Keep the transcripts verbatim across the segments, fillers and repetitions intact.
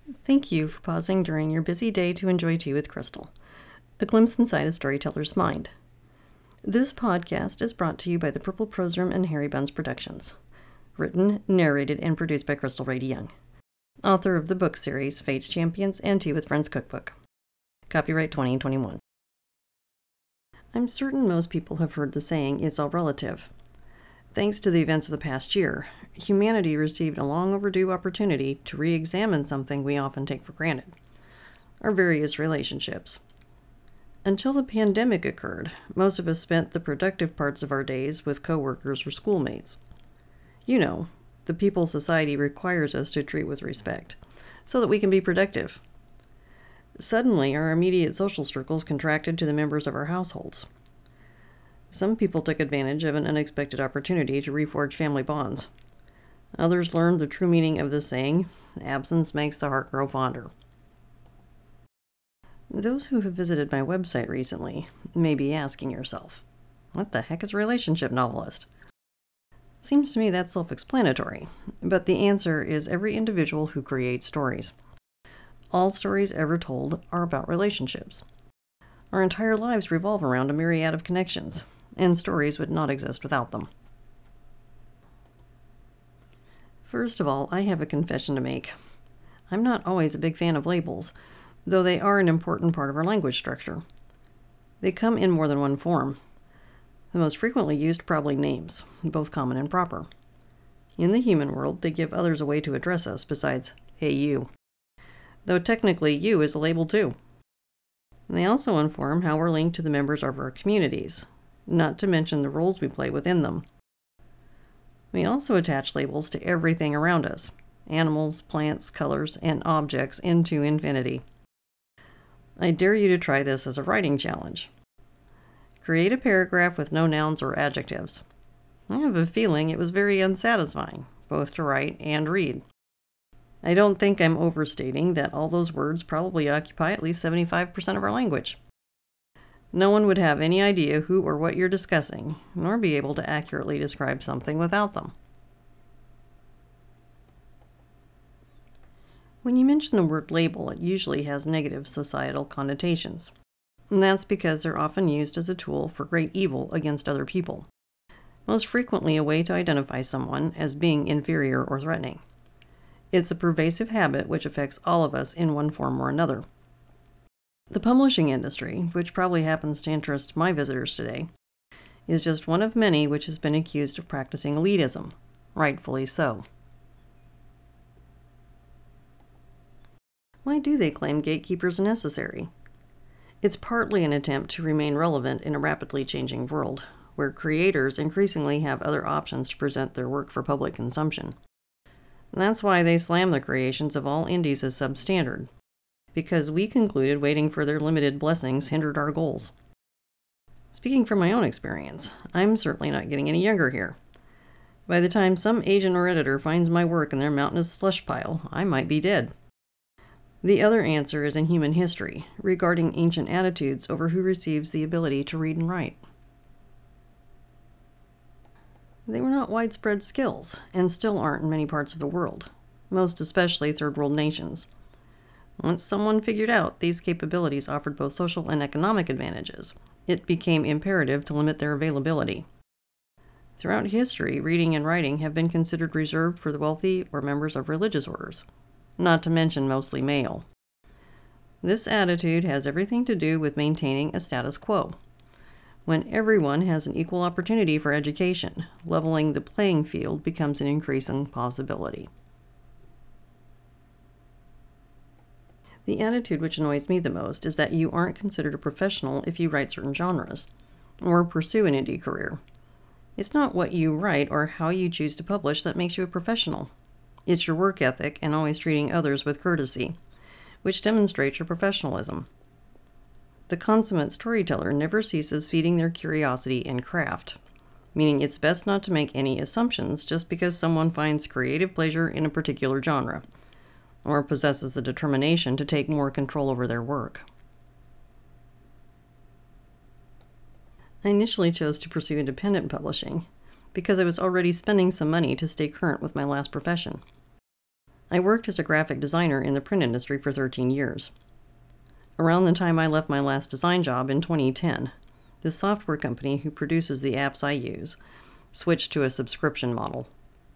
Thank you for pausing during your busy day to enjoy Tea with Crystal, a glimpse inside a storyteller's mind. This podcast is brought to you by the Purple Prose Room and Harry Buns Productions. Written, narrated, and produced by Crystal Rady Young, author of the book series Fate's Champions and Tea with Friends Cookbook. Copyright twenty twenty-one. I'm certain most people have heard the saying, "It's all relative." Thanks to the events of the past year, humanity received a long overdue opportunity to re-examine something we often take for granted: our various relationships. Until the pandemic occurred, most of us spent the productive parts of our days with coworkers or schoolmates. You know, the people society requires us to treat with respect, so that we can be productive. Suddenly, our immediate social circles contracted to the members of our households. Some people took advantage of an unexpected opportunity to reforge family bonds. Others learned the true meaning of the saying, "Absence makes the heart grow fonder." Those who have visited my website recently may be asking yourself, what the heck is a relationship novelist? Seems to me that's self-explanatory, but the answer is every individual who creates stories. All stories ever told are about relationships. Our entire lives revolve around a myriad of connections, and stories would not exist without them. First of all, I have a confession to make. I'm not always a big fan of labels, though they are an important part of our language structure. They come in more than one form. The most frequently used probably names, both common and proper. In the human world, they give others a way to address us besides, "Hey you," though technically you is a label too. They also inform how we're linked to the members of our communities, not to mention the roles we play within them. We also attach labels to everything around us: animals, plants, colors, and objects into infinity. I dare you to try this as a writing challenge. Create a paragraph with no nouns or adjectives. I have a feeling it was very unsatisfying, both to write and read. I don't think I'm overstating that all those words probably occupy at least seventy-five percent of our language. No one would have any idea who or what you're discussing, nor be able to accurately describe something without them. When you mention the word label, it usually has negative societal connotations. And that's because they're often used as a tool for great evil against other people. Most frequently a way to identify someone as being inferior or threatening. It's a pervasive habit which affects all of us in one form or another. The publishing industry, which probably happens to interest my visitors today, is just one of many which has been accused of practicing elitism, rightfully so. Why do they claim gatekeepers are necessary? It's partly an attempt to remain relevant in a rapidly changing world, where creators increasingly have other options to present their work for public consumption. That's why they slam the creations of all indies as substandard, because we concluded waiting for their limited blessings hindered our goals. Speaking from my own experience, I'm certainly not getting any younger here. By the time some agent or editor finds my work in their mountainous slush pile, I might be dead. The other answer is in human history, regarding ancient attitudes over who receives the ability to read and write. They were not widespread skills, and still aren't in many parts of the world, most especially third world nations. Once someone figured out these capabilities offered both social and economic advantages, it became imperative to limit their availability. Throughout history, reading and writing have been considered reserved for the wealthy or members of religious orders, not to mention mostly male. This attitude has everything to do with maintaining a status quo. When everyone has an equal opportunity for education, leveling the playing field becomes an increasing possibility. The attitude which annoys me the most is that you aren't considered a professional if you write certain genres, or pursue an indie career. It's not what you write or how you choose to publish that makes you a professional. It's your work ethic and always treating others with courtesy, which demonstrates your professionalism. The consummate storyteller never ceases feeding their curiosity and craft, meaning it's best not to make any assumptions just because someone finds creative pleasure in a particular genre, or possesses the determination to take more control over their work. I initially chose to pursue independent publishing because I was already spending some money to stay current with my last profession. I worked as a graphic designer in the print industry for thirteen years. Around the time I left my last design job in twenty ten, the software company who produces the apps I use switched to a subscription model.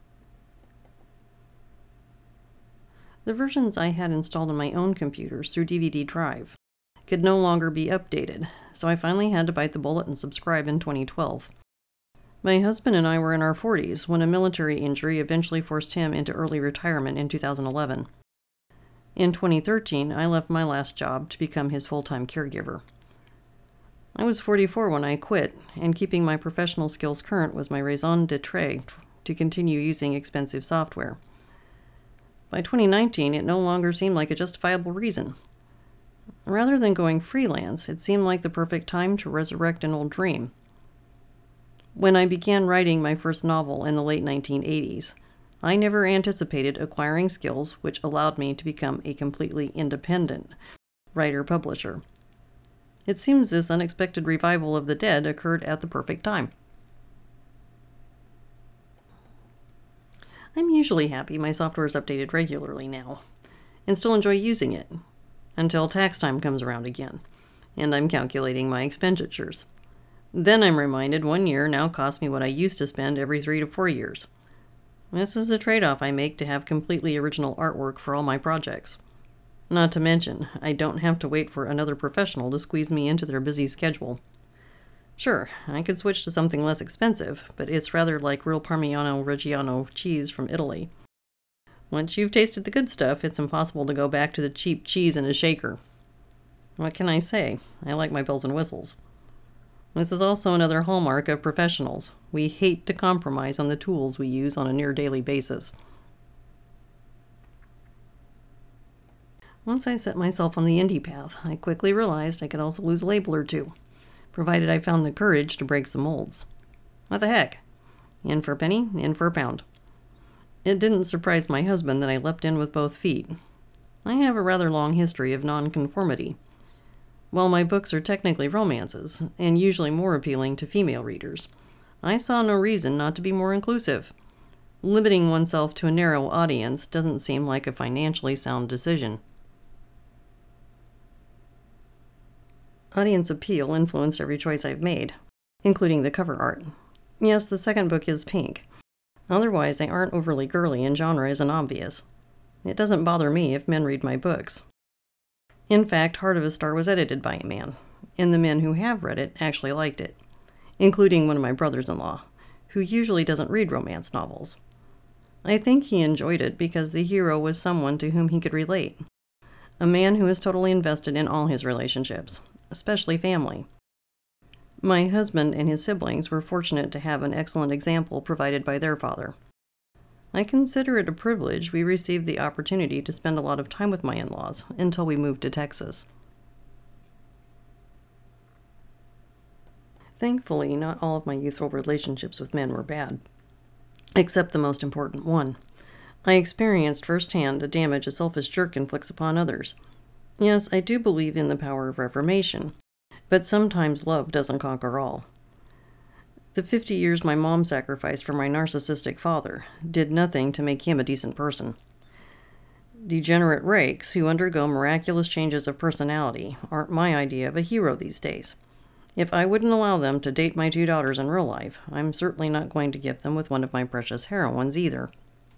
The versions I had installed on my own computers through D V D drive could no longer be updated, so I finally had to bite the bullet and subscribe in twenty twelve. My husband and I were in our forties when a military injury eventually forced him into early retirement in two thousand eleven. In twenty thirteen, I left my last job to become his full-time caregiver. I was forty-four when I quit, and keeping my professional skills current was my raison d'etre to continue using expensive software. By twenty nineteen, it no longer seemed like a justifiable reason. Rather than going freelance, it seemed like the perfect time to resurrect an old dream. When I began writing my first novel in the late nineteen eighties, I never anticipated acquiring skills which allowed me to become a completely independent writer-publisher. It seems this unexpected revival of the dead occurred at the perfect time. I'm usually happy my software is updated regularly now, and still enjoy using it, until tax time comes around again, and I'm calculating my expenditures. Then I'm reminded one year now costs me what I used to spend every three to four years. This is the trade-off I make to have completely original artwork for all my projects. Not to mention, I don't have to wait for another professional to squeeze me into their busy schedule. Sure, I could switch to something less expensive, but it's rather like real Parmigiano Reggiano cheese from Italy. Once you've tasted the good stuff, it's impossible to go back to the cheap cheese in a shaker. What can I say? I like my bells and whistles. This is also another hallmark of professionals. We hate to compromise on the tools we use on a near-daily basis. Once I set myself on the indie path, I quickly realized I could also lose a label or two, provided I found the courage to break some molds. What the heck? In for a penny, in for a pound. It didn't surprise my husband that I leapt in with both feet. I have a rather long history of nonconformity. While my books are technically romances, and usually more appealing to female readers, I saw no reason not to be more inclusive. Limiting oneself to a narrow audience doesn't seem like a financially sound decision. Audience appeal influenced every choice I've made, including the cover art. Yes, the second book is pink. Otherwise, they aren't overly girly and genre isn't obvious. It doesn't bother me if men read my books. In fact, Heart of a Star was edited by a man, and the men who have read it actually liked it, including one of my brothers-in-law, who usually doesn't read romance novels. I think he enjoyed it because the hero was someone to whom he could relate, a man who is totally invested in all his relationships, especially family. My husband and his siblings were fortunate to have an excellent example provided by their father. I consider it a privilege we received the opportunity to spend a lot of time with my in-laws until we moved to Texas. Thankfully, not all of my youthful relationships with men were bad, except the most important one. I experienced firsthand the damage a selfish jerk inflicts upon others. Yes, I do believe in the power of reformation, but sometimes love doesn't conquer all. The fifty years my mom sacrificed for my narcissistic father did nothing to make him a decent person. Degenerate rakes who undergo miraculous changes of personality aren't my idea of a hero these days. If I wouldn't allow them to date my two daughters in real life, I'm certainly not going to gift them with one of my precious heroines either.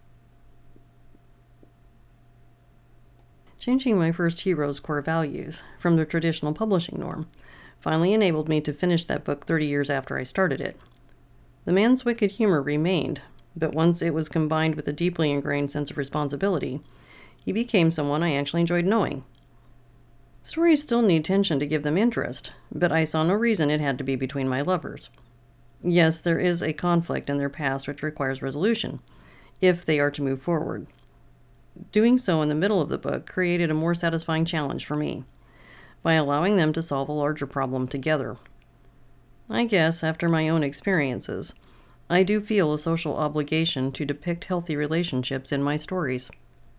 Changing my first hero's core values from the traditional publishing norm finally enabled me to finish that book thirty years after I started it. The man's wicked humor remained, but once it was combined with a deeply ingrained sense of responsibility, he became someone I actually enjoyed knowing. Stories still need tension to give them interest, but I saw no reason it had to be between my lovers. Yes, there is a conflict in their past which requires resolution, if they are to move forward. Doing so in the middle of the book created a more satisfying challenge for me, by allowing them to solve a larger problem together. I guess, after my own experiences, I do feel a social obligation to depict healthy relationships in my stories.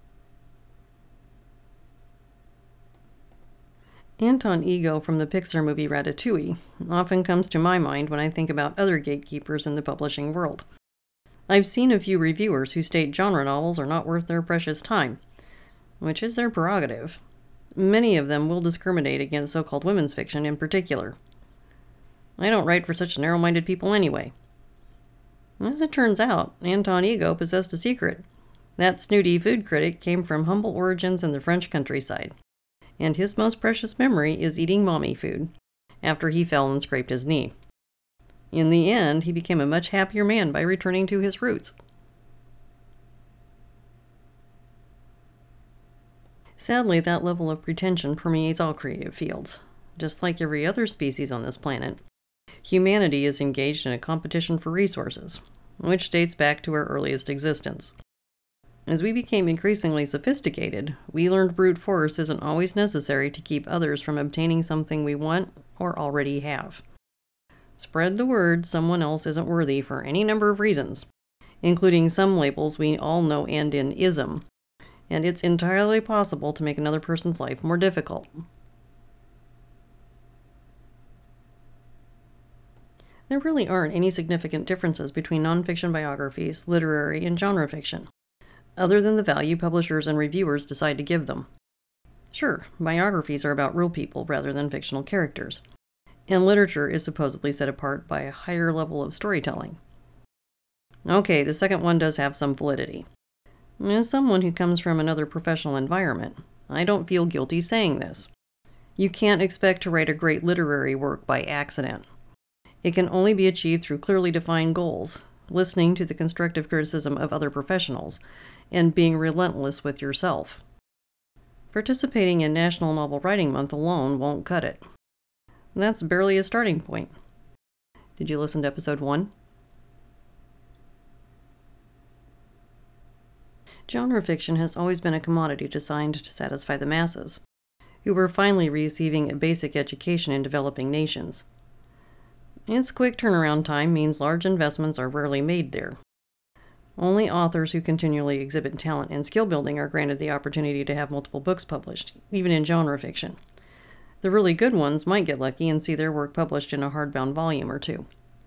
Anton Ego from the Pixar movie Ratatouille often comes to my mind when I think about other gatekeepers in the publishing world. I've seen a few reviewers who state genre novels are not worth their precious time, which is their prerogative. Many of them will discriminate against so-called women's fiction in particular. I don't write for such narrow-minded people anyway. As it turns out, Anton Ego possessed a secret. That snooty food critic came from humble origins in the French countryside, and his most precious memory is eating mommy food after he fell and scraped his knee. In the end, he became a much happier man by returning to his roots. Sadly, that level of pretension permeates all creative fields. Just like every other species on this planet, humanity is engaged in a competition for resources, which dates back to our earliest existence. As we became increasingly sophisticated, we learned brute force isn't always necessary to keep others from obtaining something we want or already have. Spread the word someone else isn't worthy for any number of reasons, including some labels we all know end in ism, and it's entirely possible to make another person's life more difficult. There really aren't any significant differences between nonfiction biographies, literary, and genre fiction, other than the value publishers and reviewers decide to give them. Sure, biographies are about real people rather than fictional characters, and literature is supposedly set apart by a higher level of storytelling. Okay, the second one does have some validity. As someone who comes from another professional environment, I don't feel guilty saying this. You can't expect to write a great literary work by accident. It can only be achieved through clearly defined goals, listening to the constructive criticism of other professionals, and being relentless with yourself. Participating in National Novel Writing Month alone won't cut it. That's barely a starting point. Did you listen to episode one? Genre fiction has always been a commodity designed to satisfy the masses, who were finally receiving a basic education in developing nations. Its quick turnaround time means large investments are rarely made there. Only authors who continually exhibit talent and skill building are granted the opportunity to have multiple books published, even in genre fiction. The really good ones might get lucky and see their work published in a hardbound volume or two.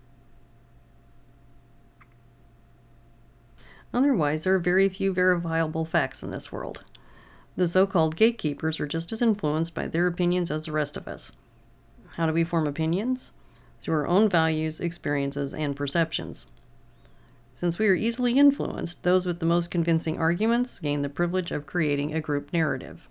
Otherwise, there are very few verifiable facts in this world. The so-called gatekeepers are just as influenced by their opinions as the rest of us. How do we form opinions? Through our own values, experiences, and perceptions. Since we are easily influenced, those with the most convincing arguments gain the privilege of creating a group narrative.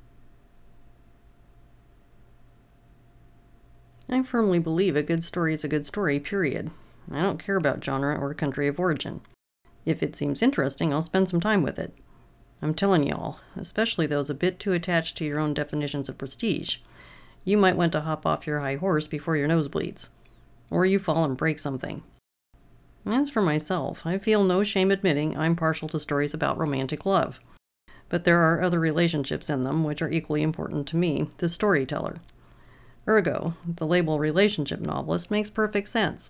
I firmly believe a good story is a good story, period. I don't care about genre or country of origin. If it seems interesting, I'll spend some time with it. I'm telling y'all, especially those a bit too attached to your own definitions of prestige, you might want to hop off your high horse before your nose bleeds, or you fall and break something. As for myself, I feel no shame admitting I'm partial to stories about romantic love, but there are other relationships in them which are equally important to me, the storyteller. Ergo, the label relationship novelist makes perfect sense.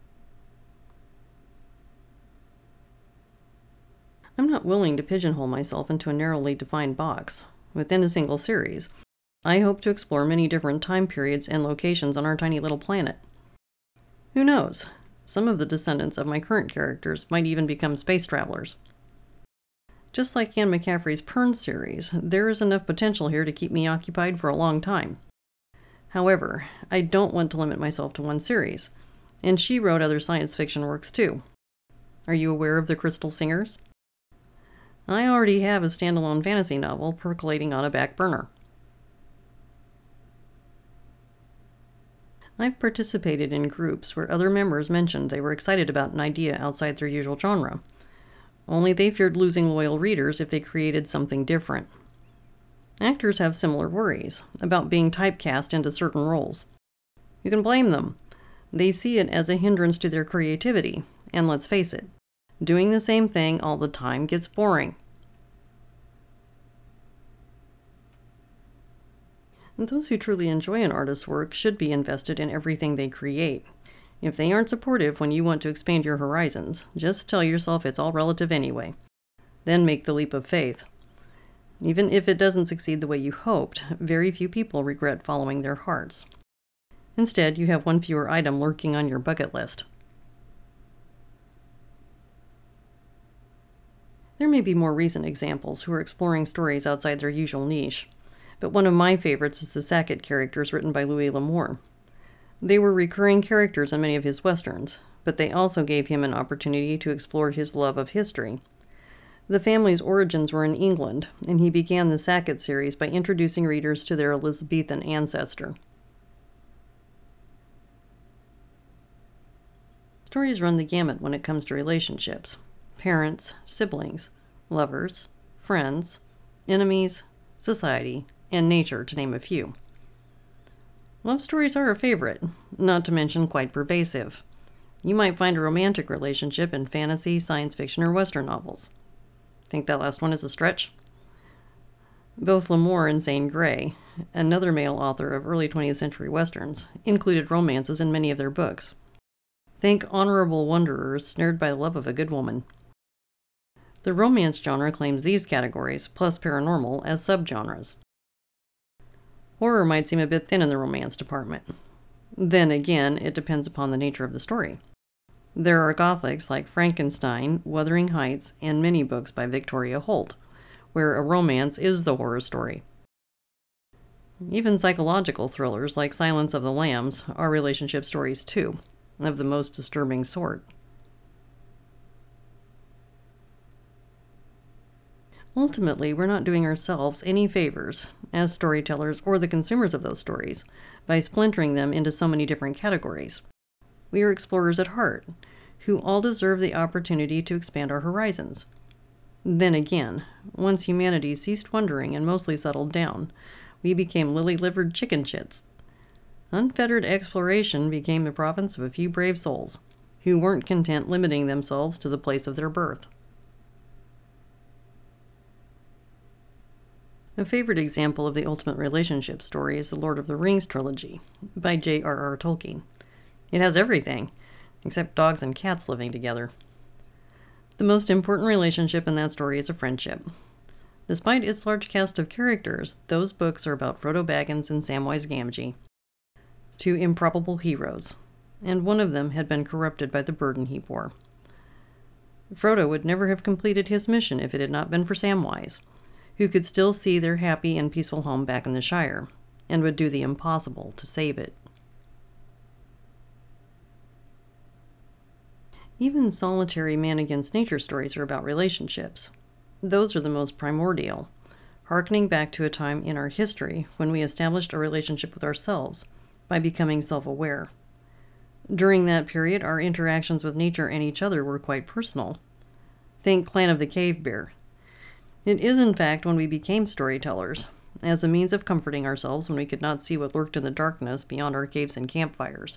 I'm not willing to pigeonhole myself into a narrowly defined box. Within a single series, I hope to explore many different time periods and locations on our tiny little planet. Who knows? Some of the descendants of my current characters might even become space travelers. Just like Anne McCaffrey's Pern series, there is enough potential here to keep me occupied for a long time. However, I don't want to limit myself to one series, and she wrote other science fiction works too. Are you aware of the Crystal Singers? I already have a standalone fantasy novel percolating on a back burner. I've participated in groups where other members mentioned they were excited about an idea outside their usual genre, only they feared losing loyal readers if they created something different. Actors have similar worries about being typecast into certain roles. You can blame them. They see it as a hindrance to their creativity, and let's face it, doing the same thing all the time gets boring. Those who truly enjoy an artist's work should be invested in everything they create. If they aren't supportive when you want to expand your horizons, just tell yourself it's all relative anyway. Then make the leap of faith. Even if it doesn't succeed the way you hoped, very few people regret following their hearts. Instead, you have one fewer item lurking on your bucket list. There may be more recent examples who are exploring stories outside their usual niche, but one of my favorites is the Sackett characters written by Louis L'Amour. They were recurring characters in many of his westerns, but they also gave him an opportunity to explore his love of history. The family's origins were in England, and he began the Sackett series by introducing readers to their Elizabethan ancestor. Stories run the gamut when it comes to relationships: parents, siblings, lovers, friends, enemies, society, and nature, to name a few. Love stories are a favorite, not to mention quite pervasive. You might find a romantic relationship in fantasy, science fiction, or Western novels. Think that last one is a stretch? Both L'Amour and Zane Grey, another male author of early twentieth century Westerns, included romances in many of their books. Think honorable wanderers snared by the love of a good woman. The romance genre claims these categories, plus paranormal, as subgenres. Horror might seem a bit thin in the romance department. Then again, it depends upon the nature of the story. There are gothics like Frankenstein, Wuthering Heights, and many books by Victoria Holt, where a romance is the horror story. Even psychological thrillers like Silence of the Lambs are relationship stories too, of the most disturbing sort. Ultimately, we're not doing ourselves any favors, as storytellers or the consumers of those stories, by splintering them into so many different categories. We are explorers at heart, who all deserve the opportunity to expand our horizons. Then again, once humanity ceased wondering and mostly settled down, we became lily-livered chicken chits. Unfettered exploration became the province of a few brave souls, who weren't content limiting themselves to the place of their birth. A favorite example of the ultimate relationship story is the Lord of the Rings trilogy by J R R Tolkien. It has everything, except dogs and cats living together. The most important relationship in that story is a friendship. Despite its large cast of characters, those books are about Frodo Baggins and Samwise Gamgee, two improbable heroes, and one of them had been corrupted by the burden he bore. Frodo would never have completed his mission if it had not been for Samwise, who could still see their happy and peaceful home back in the Shire, and would do the impossible to save it. Even solitary man-against-nature stories are about relationships. Those are the most primordial, hearkening back to a time in our history when we established a relationship with ourselves by becoming self-aware. During that period, our interactions with nature and each other were quite personal. Think Clan of the Cave Bear. It is, in fact, when we became storytellers, as a means of comforting ourselves when we could not see what lurked in the darkness beyond our caves and campfires.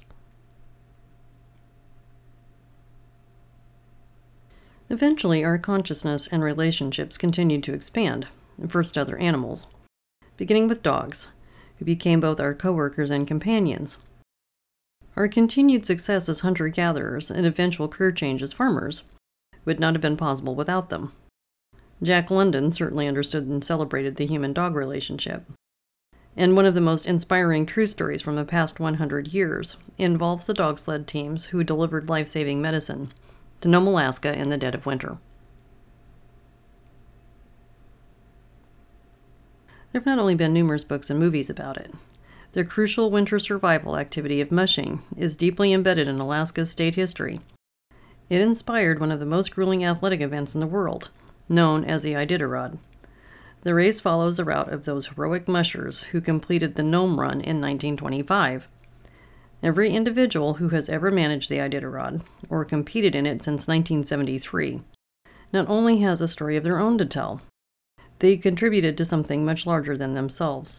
Eventually, our consciousness and relationships continued to expand, first to other animals, beginning with dogs, who became both our co-workers and companions. Our continued success as hunter-gatherers and eventual career change as farmers would not have been possible without them. Jack London certainly understood and celebrated the human-dog relationship. And one of the most inspiring true stories from the past one hundred years involves the dog sled teams who delivered life-saving medicine to Nome, Alaska in the dead of winter. There have not only been numerous books and movies about it. The crucial winter survival activity of mushing is deeply embedded in Alaska's state history. It inspired one of the most grueling athletic events in the world, known as the Iditarod. The race follows the route of those heroic mushers who completed the Nome Run in nineteen twenty-five. Every individual who has ever managed the Iditarod, or competed in it since nineteen seventy-three, not only has a story of their own to tell, they contributed to something much larger than themselves.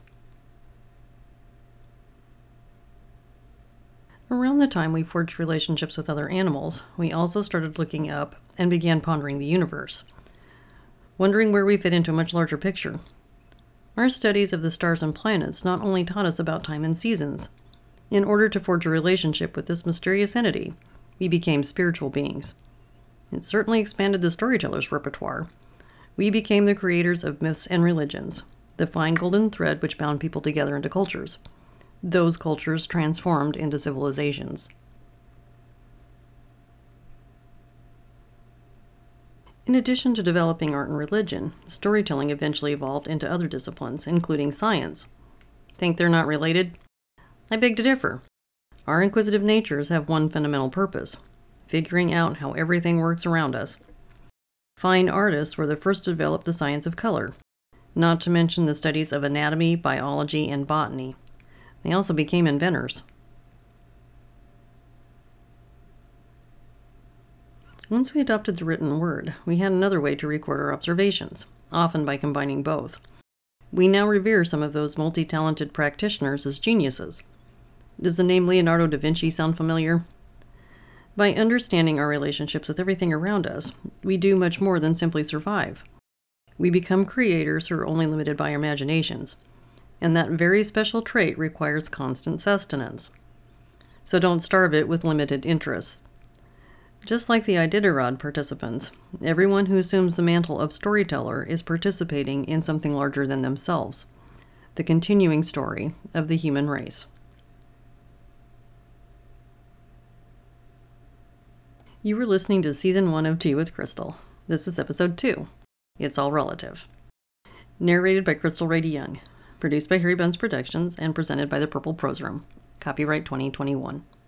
Around the time we forged relationships with other animals, we also started looking up and began pondering the universe, wondering where we fit into a much larger picture. Our studies of the stars and planets not only taught us about time and seasons. In order to forge a relationship with this mysterious entity, we became spiritual beings. It certainly expanded the storyteller's repertoire. We became the creators of myths and religions, the fine golden thread which bound people together into cultures. Those cultures transformed into civilizations. In addition to developing art and religion, storytelling eventually evolved into other disciplines, including science. Think they're not related? I beg to differ. Our inquisitive natures have one fundamental purpose: figuring out how everything works around us. Fine artists were the first to develop the science of color, not to mention the studies of anatomy, biology, and botany. They also became inventors. Once we adopted the written word, we had another way to record our observations, often by combining both. We now revere some of those multi-talented practitioners as geniuses. Does the name Leonardo da Vinci sound familiar? By understanding our relationships with everything around us, we do much more than simply survive. We become creators who are only limited by our imaginations, and that very special trait requires constant sustenance. So don't starve it with limited interests. Just like the Iditarod participants, everyone who assumes the mantle of storyteller is participating in something larger than themselves, the continuing story of the human race. You were listening to Season one of Tea with Crystal. This is Episode two. It's All Relative. Narrated by Crystal Ray DeYoung. Produced by Harry Benz Productions and presented by the Purple Prose Room. Copyright twenty twenty-one.